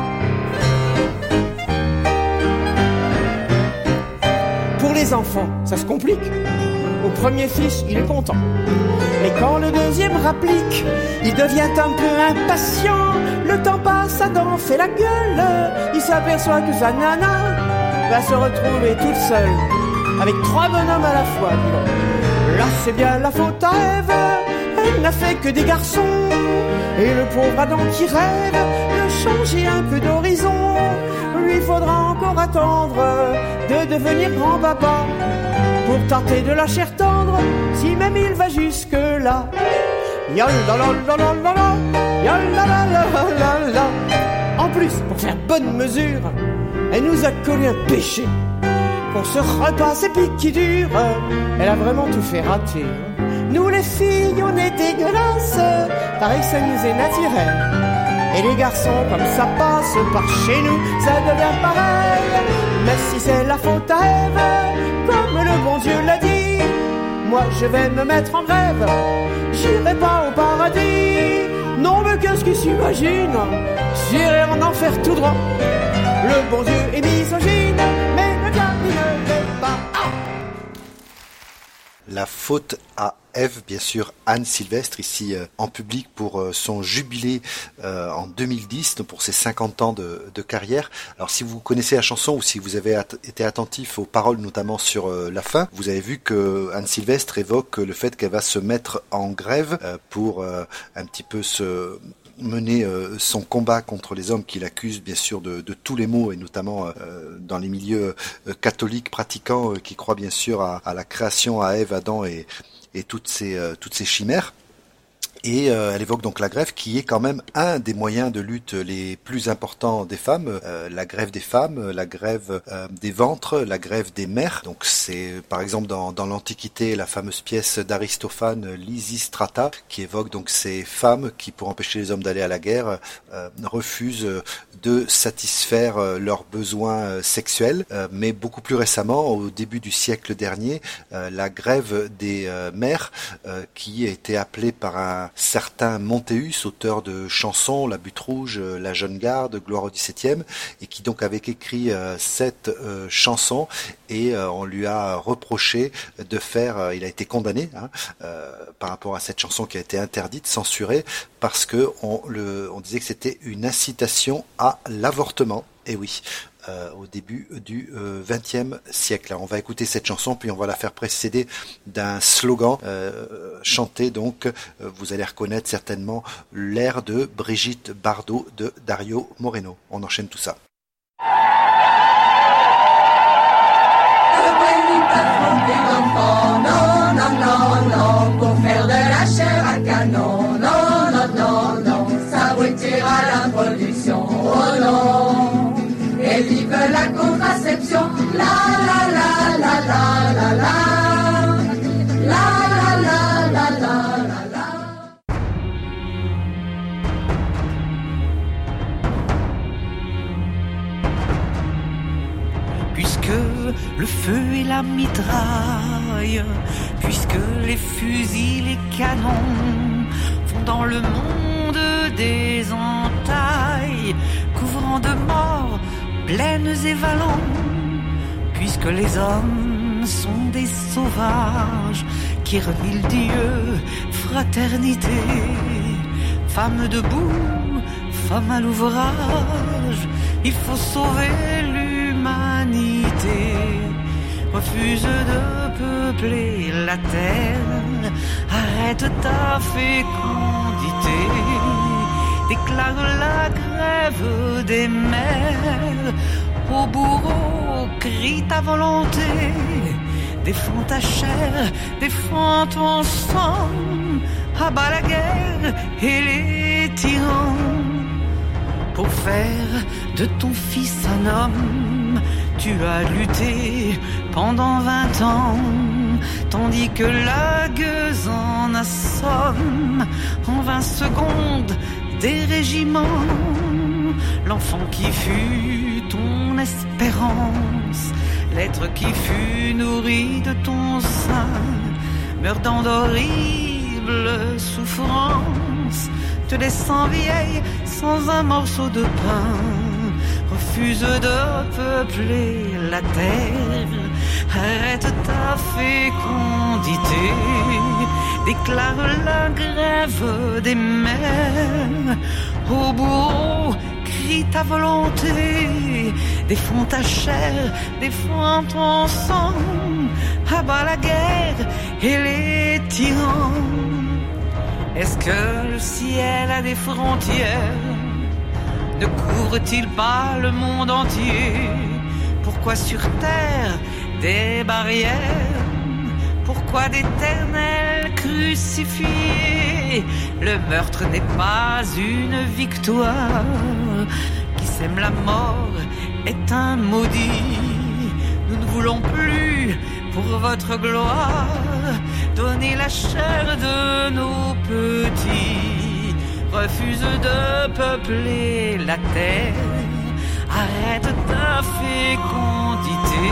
Pour les enfants, ça se complique. Au premier fils, il est content. Mais quand le deuxième rapplique, il devient un peu impatient. Le temps passe, Adam fait la gueule. Il s'aperçoit que sa nana va se retrouver toute seule avec trois bonhommes à la fois. Là, c'est bien la faute à Ève. Elle n'a fait que des garçons. Et le pauvre Adam qui rêve de changer un peu d'horizon, lui faudra encore attendre de devenir grand-papa pour tenter de la chair tendre, si même il va jusque-là. Yalalalalala, yalalalalala. En plus, pour faire bonne mesure, elle nous a collé un péché. Pour ce repas, c'est pique qui dure, elle a vraiment tout fait rater. Nous les filles, on est dégueulasses, pareil que ça nous est naturel. Et les garçons, comme ça passe par chez nous, ça devient pareil. Mais si c'est la faute à Ève, comme le bon Dieu l'a dit, moi je vais me mettre en grève, j'irai pas au paradis. Non mais qu'est-ce qu'il s'imagine, j'irai en enfer tout droit. Le bon Dieu est misogyne, mais le diable ne l'est pas. Ah La faute à Ève, bien sûr, Anne Sylvestre, ici euh, en public pour euh, son jubilé euh, en deux mille dix, pour ses cinquante ans de, de carrière. Alors si vous connaissez la chanson ou si vous avez at- été attentif aux paroles, notamment sur euh, la fin, vous avez vu que Anne Sylvestre évoque le fait qu'elle va se mettre en grève euh, pour euh, un petit peu se... mener euh, son combat contre les hommes qui l'accusent bien sûr de, de tous les maux et notamment euh, dans les milieux euh, catholiques pratiquants euh, qui croient bien sûr à, à la création, à Ève, Adam et, et toutes ces, euh, toutes ces chimères. Et euh, elle évoque donc la grève qui est quand même un des moyens de lutte les plus importants des femmes. Euh, la grève des femmes, la grève euh, des ventres, la grève des mères. Donc c'est par exemple dans, dans l'Antiquité la fameuse pièce d'Aristophane, Lysistrata, qui évoque donc ces femmes qui, pour empêcher les hommes d'aller à la guerre, euh, refusent de satisfaire leurs besoins sexuels. Euh, mais beaucoup plus récemment, au début du siècle dernier, euh, la grève des euh, mères, euh, qui a été appelée par un certain Montéus, auteur de chansons, La Butte Rouge, La Jeune Garde, Gloire au dix-septième, et qui donc avait écrit euh, cette euh, chanson, et euh, on lui a reproché de faire, euh, il a été condamné hein, euh, par rapport à cette chanson qui a été interdite, censurée, parce que on, le, on disait que c'était une incitation à l'avortement. Et oui, euh, au début du vingtième euh, siècle. Alors, on va écouter cette chanson, puis on va la faire précéder d'un slogan euh, chanté. Donc, euh, vous allez reconnaître certainement l'air de Brigitte Bardot de Dario Moreno. On enchaîne tout ça. Non, non, non, non, pour faire de la chair à canon. Non, non, non, non, ça retira la production. Oh non, et vive la contraception. La, la, la, la, la, la, la. La, la, la, la, la, la, la. Puisque le feu et la mitraille, puisque les fusils, les canons font dans le monde des entailles, couvrant de morts, plaines et vallons, puisque les hommes sont des sauvages qui renient le Dieu, fraternité, femmes debout, femmes à l'ouvrage, il faut sauver l'humanité. Refuse de peupler la terre, arrête ta fécondité, déclare la grève des mères, au bourreau crie ta volonté, défends ta chair, défends ton sang, abat la guerre et les tyrans, pour faire de ton fils un homme. Tu as lutté pendant vingt ans, tandis que la gueuse en assomme en vingt secondes des régiments. L'enfant qui fut ton espérance, l'être qui fut nourri de ton sein, meurt dans d'horribles souffrances, te laissant vieille sans un morceau de pain. Refuse de peupler la terre, arrête ta fécondité, déclare la grève des mères, au bourreau crie ta volonté, défends ta chair, défends ton sang, abat la guerre et les tyrans. Est-ce que le ciel a des frontières? Ne couvre-t-il pas le monde entier? Pourquoi sur terre des barrières? Pourquoi d'éternels crucifiés? Le meurtre n'est pas une victoire. Qui sème la mort est un maudit. Nous ne voulons plus, pour votre gloire, donner la chair de nos petits. Refuse de peupler la terre, arrête ta fécondité,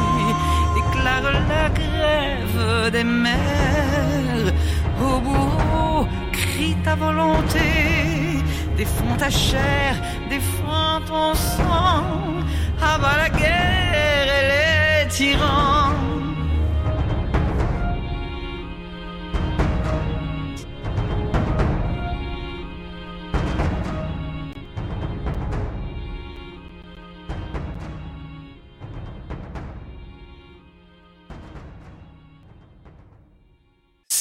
déclare la grève des mères, au bourreau crie ta volonté, défends ta chair, défends ton sang, abat la guerre et les tyrans.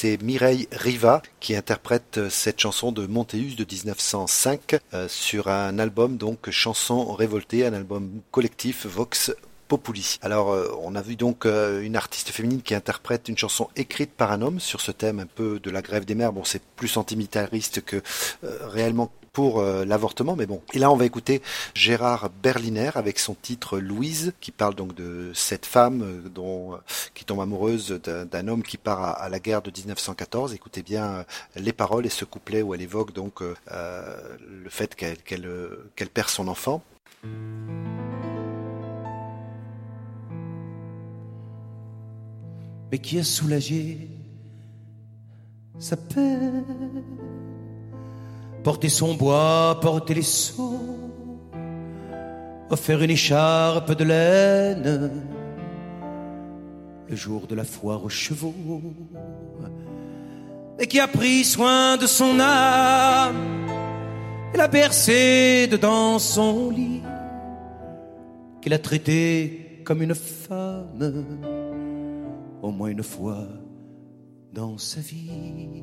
c'est Mireille Riva qui interprète cette chanson de Montéus de dix-neuf cent cinq euh, sur un album donc Chansons révoltées, un album collectif Vox Populi. Alors euh, on a vu donc euh, une artiste féminine qui interprète une chanson écrite par un homme sur ce thème un peu de la grève des mères. Bon, c'est plus antimitariste que euh, réellement pour euh, l'avortement, mais bon. Et là, on va écouter Gérard Berliner avec son titre Louise, qui parle donc de cette femme euh, dont, euh, qui tombe amoureuse d'un, d'un homme qui part à, à la guerre de dix-neuf cent quatorze. Écoutez bien euh, les paroles et ce couplet où elle évoque donc euh, euh, le fait qu'elle, qu'elle, euh, qu'elle perd son enfant. Mais qui a soulagé sa peine, porter son bois, porter les seaux, offert une écharpe de laine le jour de la foire aux chevaux, et qui a pris soin de son âme et l'a bercée dedans son lit, qu'il a traité comme une femme au moins une fois dans sa vie.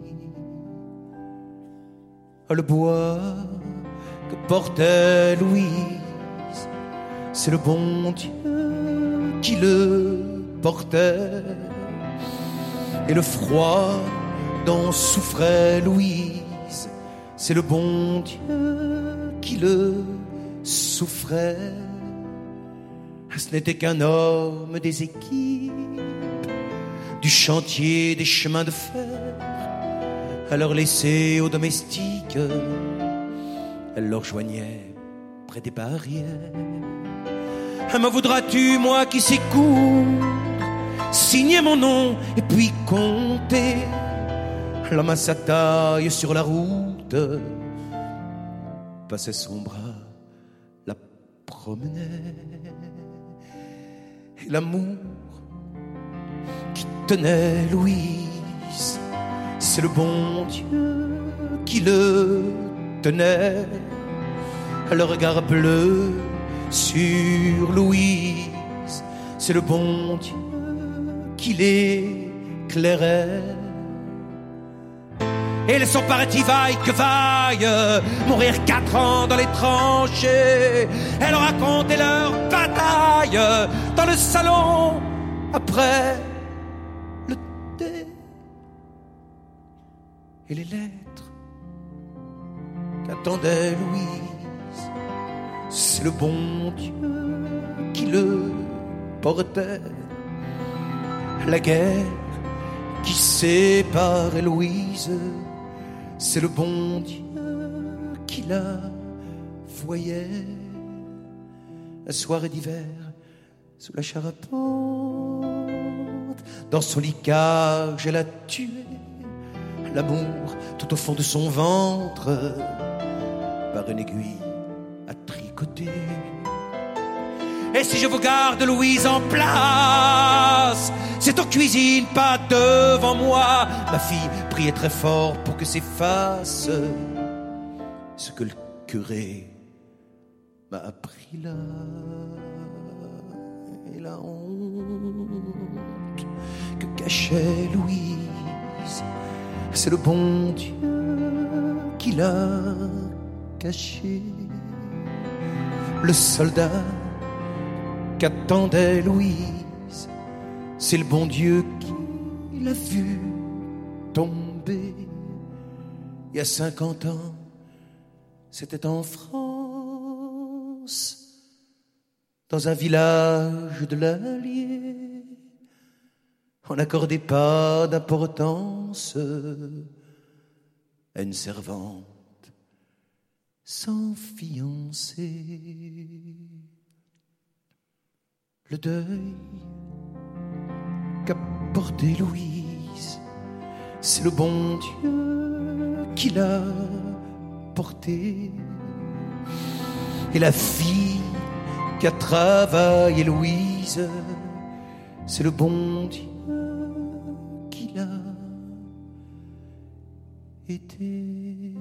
Le bois que portait Louise, c'est le bon Dieu qui le portait, et le froid dont souffrait Louise, c'est le bon Dieu qui le souffrait. Ce n'était qu'un homme des équipes, du chantier des chemins de fer, alors laissés aux domestiques, elle leur joignait près des barrières. Me voudras-tu, moi qui sais coudre, signer mon nom et puis compter l'homme à sa taille sur la route, passait son bras, la promenait, et l'amour qui tenait Louise, c'est le bon Dieu qui le tenait. Le regard bleu sur Louise, c'est le bon Dieu qui l'éclairait. Et ils sont partis vaille que vaille, mourir quatre ans dans les tranchées. Elles racontaient leur bataille dans le salon après le thé. Et les lettres qu'attendait Louise, c'est le bon Dieu qui le portait. La guerre qui séparait Louise, c'est le bon Dieu qui la voyait. Un soir d'hiver, sous la charpente, dans son lit cage, elle a tué l'amour tout au fond de son ventre, par une aiguille à tricoter. Et si je vous garde Louise en place, c'est en cuisine, pas devant moi. Ma fille priait très fort pour que s'efface ce que le curé m'a appris là. Et la honte que cachait Louise, c'est le bon Dieu qui l'a caché. Le soldat qu'attendait Louise, c'est le bon Dieu qui l'a vu tomber. Il y a cinquante ans, c'était en France, dans un village de l'Allier. On n'accordait pas d'importance à une servante sans fiancé. Le deuil qu'a porté Louise, c'est le bon Dieu qui l'a porté. Et la fille qu'a travaillé Louise, c'est le bon Dieu qui l'a été.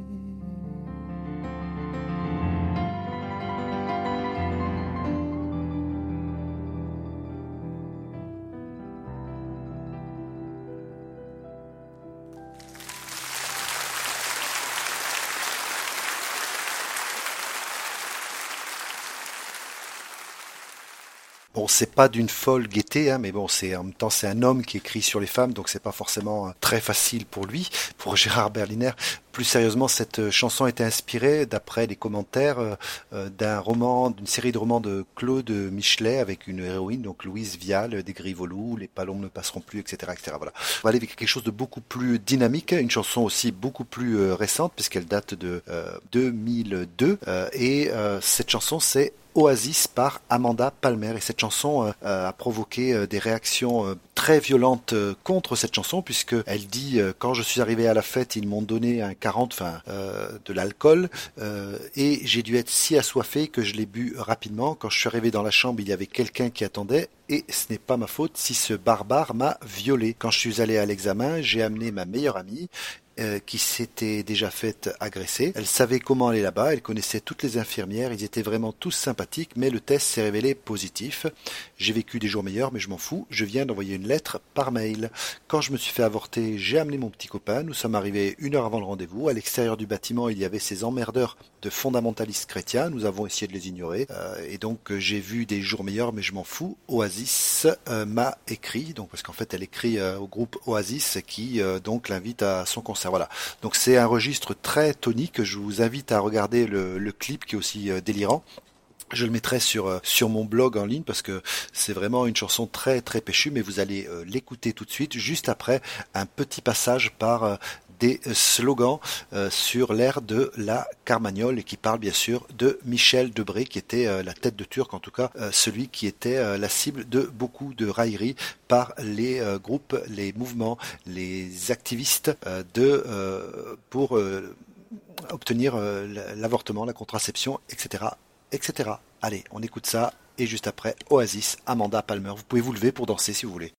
Bon, c'est pas d'une folle gaieté, hein, mais bon, c'est en même temps c'est un homme qui écrit sur les femmes, donc c'est pas forcément euh, très facile pour lui, pour Gérard Berliner. Plus sérieusement, cette chanson était inspirée, d'après les commentaires, euh, d'un roman, d'une série de romans de Claude Michelet avec une héroïne, donc Louise Vial, des Griveloux, Les Palombes ne passeront plus, et cetera, et cetera. Voilà. On va aller avec quelque chose de beaucoup plus dynamique, une chanson aussi beaucoup plus euh, récente puisqu'elle date de euh, deux mille deux, euh, et euh, cette chanson c'est Oasis par Amanda Palmer, et cette chanson euh, a provoqué euh, des réactions euh, très violentes euh, contre cette chanson, puisque elle dit euh, quand je suis arrivé à la fête ils m'ont donné un quarante, enfin euh, de l'alcool, euh, et j'ai dû être si assoiffé que je l'ai bu rapidement. Quand je suis arrivé dans la chambre il y avait quelqu'un qui attendait, et ce n'est pas ma faute si ce barbare m'a violé. Quand je suis allé à l'examen, j'ai amené ma meilleure amie euh, qui s'était déjà faite agresser. Elle savait comment aller là-bas, elle connaissait toutes les infirmières, ils étaient vraiment tous sympathiques, mais le test s'est révélé positif. J'ai vécu des jours meilleurs, mais je m'en fous, je viens d'envoyer une lettre par mail. Quand je me suis fait avorter, j'ai amené mon petit copain, nous sommes arrivés une heure avant le rendez-vous. À l'extérieur du bâtiment, il y avait ces emmerdeurs de fondamentalistes chrétiens, nous avons essayé de les ignorer, euh, et donc euh, j'ai vu des jours meilleurs, mais je m'en fous. Oasis euh, m'a écrit, donc parce qu'en fait elle écrit euh, au groupe Oasis qui euh, donc l'invite à son concert. Voilà. Donc c'est un registre très tonique. Je vous invite à regarder le, le clip qui est aussi euh, délirant. Je le mettrai sur sur mon blog en ligne parce que c'est vraiment une chanson très très péchue, mais vous allez euh, l'écouter tout de suite, juste après un petit passage par euh, des slogans euh, sur l'air de la Carmagnole, et qui parle bien sûr de Michel Debré, qui était euh, la tête de Turc, en tout cas euh, celui qui était euh, la cible de beaucoup de railleries par les euh, groupes, les mouvements, les activistes euh, de euh, pour euh, obtenir euh, l'avortement, la contraception, et cetera, et cetera. Allez, on écoute ça, et juste après, Oasis, Amanda Palmer. Vous pouvez vous lever pour danser si vous voulez.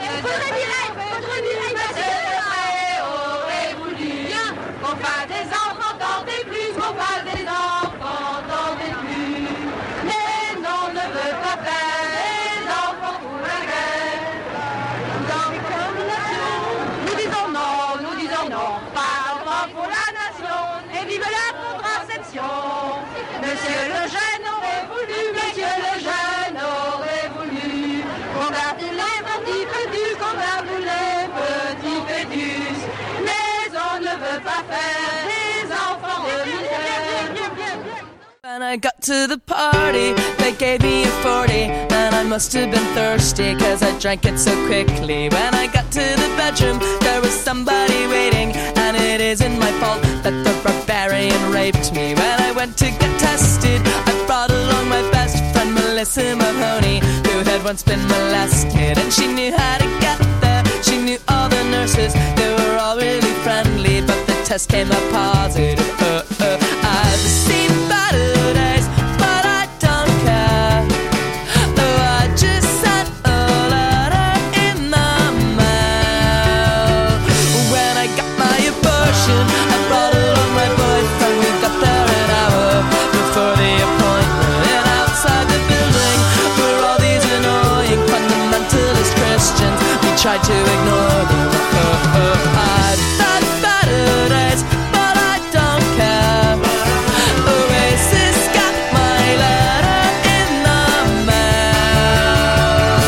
Monsieur le jeune aurait voulu, monsieur le jeune aurait voulu qu'on garde les petits fétus, qu'on garde les petits fœtus, mais on ne veut pas faire des enfants de misère. When I got to the party, they gave me a forty, and I must have been thirsty, cause I drank it so quickly. When I got to the bedroom, there was somebody waiting, and it isn't my fault that the barbarian raped me. When I went to get tested, I brought along my best friend Melissa Mahoney, who had once been molested, and she knew how to get there. She knew all the nurses, they were all really friendly, but the test came up positive. Uh, uh, I've seen better days, but I don't care. Oh, I just sent a letter in the mail. When I got my abortion, I brought along my boyfriend. We got there an hour before the appointment, and outside the building were all these annoying fundamentalist Christians. We tried to ignore them. Oh, oh, I've had better days, but I don't care. Oasis got my letter in the mail.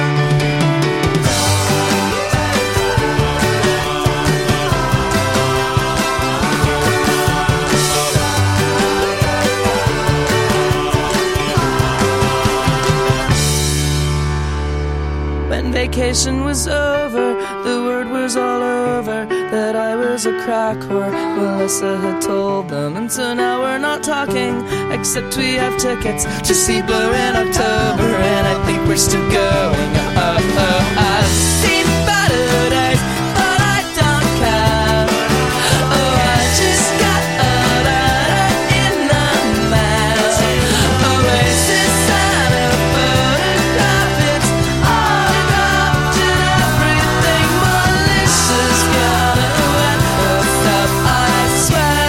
When vacation was over, the word was all over that I was a crack whore. Melissa had told them, and so now we're not talking, except we have tickets to see Blur in October, and I think we're still going. Oh, oh, I've seen better days, but I don't care. Oh, I just got a letter in the mail. Oasis and a photograph, it's autographed and everything malicious. Gonna wet us up, I swear.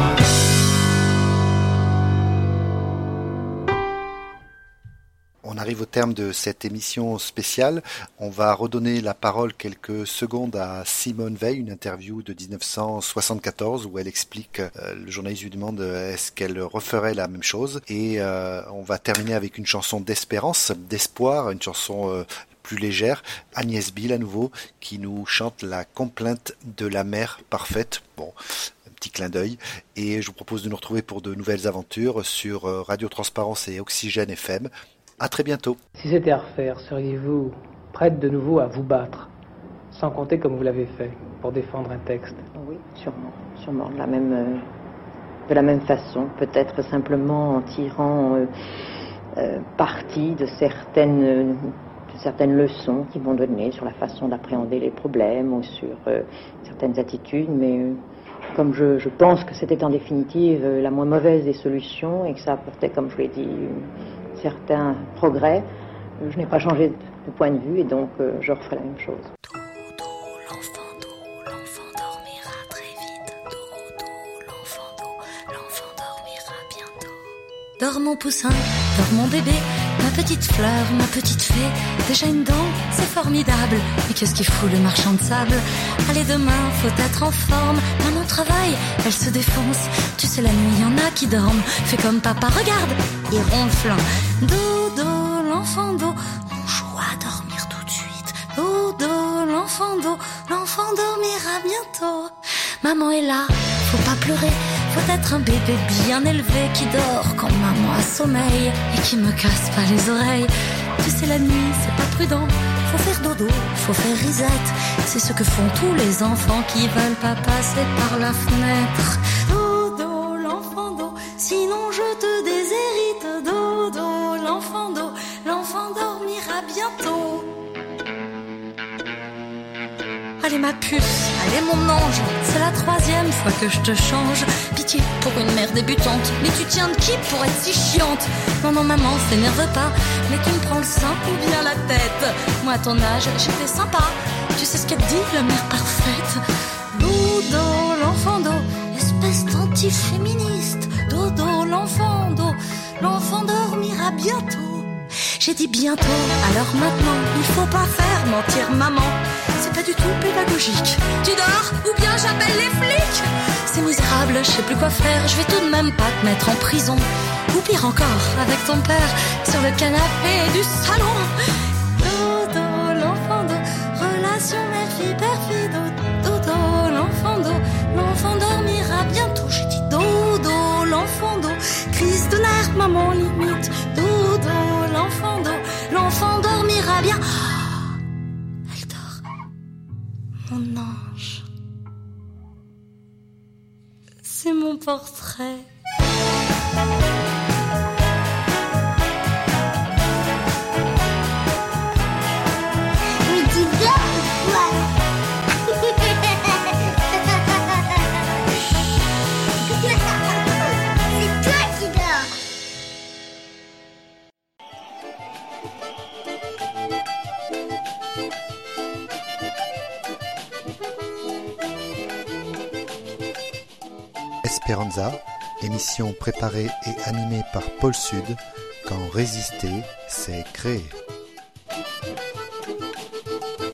On arrive arrive au terme de cette émission spéciale. On va redonner la parole quelques secondes à Simone Weil, une interview de dix-neuf cent soixante-quatorze où elle explique, euh, le journaliste lui demande euh, est-ce qu'elle referait la même chose. Et euh, on va terminer avec une chanson d'espérance, d'espoir, une chanson euh, plus légère, Agnès Bill à nouveau, qui nous chante la complainte de la mère parfaite. Bon, un petit clin d'œil. Et je vous propose de nous retrouver pour de nouvelles aventures sur Radio Transparence et Oxygène F M. À très bientôt. Si c'était à refaire, seriez-vous prête de nouveau à vous battre, sans compter comme vous l'avez fait, pour défendre un texte? Oui, sûrement, sûrement, de la même, euh, de la même façon, peut-être simplement en tirant euh, euh, parti de certaines... Euh, certaines leçons qui vont donner sur la façon d'appréhender les problèmes ou sur euh, certaines attitudes, mais euh, comme je, je pense que c'était en définitive euh, la moins mauvaise des solutions et que ça apportait, comme je l'ai dit, euh, certains progrès, euh, je n'ai pas changé de, de point de vue et donc euh, je referai la même chose. Dodo, l'enfant d'eau, l'enfant dormira très vite. Dodo, l'enfant d'eau, l'enfant dormira bientôt. Dors mon poussin, dors mon bébé, ma petite fleur, ma petite fée. Déjà une dent, c'est formidable. Mais qu'est-ce qu'il fout le marchand de sable? Allez demain, faut être en forme. Maman travaille, elle se défonce. Tu sais la nuit, y en a qui dorment. Fais comme papa, regarde, il ronfle. Dodo, l'enfant d'eau, on joue à dormir tout de suite. Dodo, l'enfant d'eau, l'enfant dormira bientôt. Maman est là, faut pas pleurer. Faut être un bébé bien élevé qui dort quand maman a sommeil et qui me casse pas les oreilles. Tu sais la nuit c'est pas prudent, faut faire dodo, faut faire risette. C'est ce que font tous les enfants qui veulent pas passer par la fenêtre. Dodo, l'enfant d'eau, sinon je te déshérite. Dodo, l'enfant d'eau, l'enfant dormira bientôt. Allez ma puce, allez mon ange, c'est la troisième fois que je te change. Pitié pour une mère débutante, mais tu tiens de qui pour être si chiante? Non non maman, s'énerve pas, mais tu me prends le sein ou bien la tête. Moi à ton âge, j'étais sympa, tu sais ce qu'elle dit la mère parfaite. Dodo, l'enfant d'eau, espèce d'anti-féministe. Dodo, l'enfant d'eau, l'enfant dormira bientôt. J'ai dit bientôt, alors maintenant, il faut pas faire mentir maman. C'est pas du tout pédagogique. Tu dors ou bien j'appelle les flics? C'est misérable, je sais plus quoi faire. Je vais tout de même pas te mettre en prison. Ou pire encore, avec ton père sur le canapé du salon. Dodo, l'enfant d'eau, relation mère-fille, père-fille. Dodo, l'enfant d'eau, l'enfant dormira bientôt. J'ai dit dodo, l'enfant d'eau, crise de nerfs, maman limite. Dodo, l'enfant d'eau, l'enfant dormira bien. Mon ange, c'est mon portrait. Mais tu dors ou quoi? C'est toi qui dors. Esperanza, émission préparée et animée par Paul Sud, quand résister, c'est créer.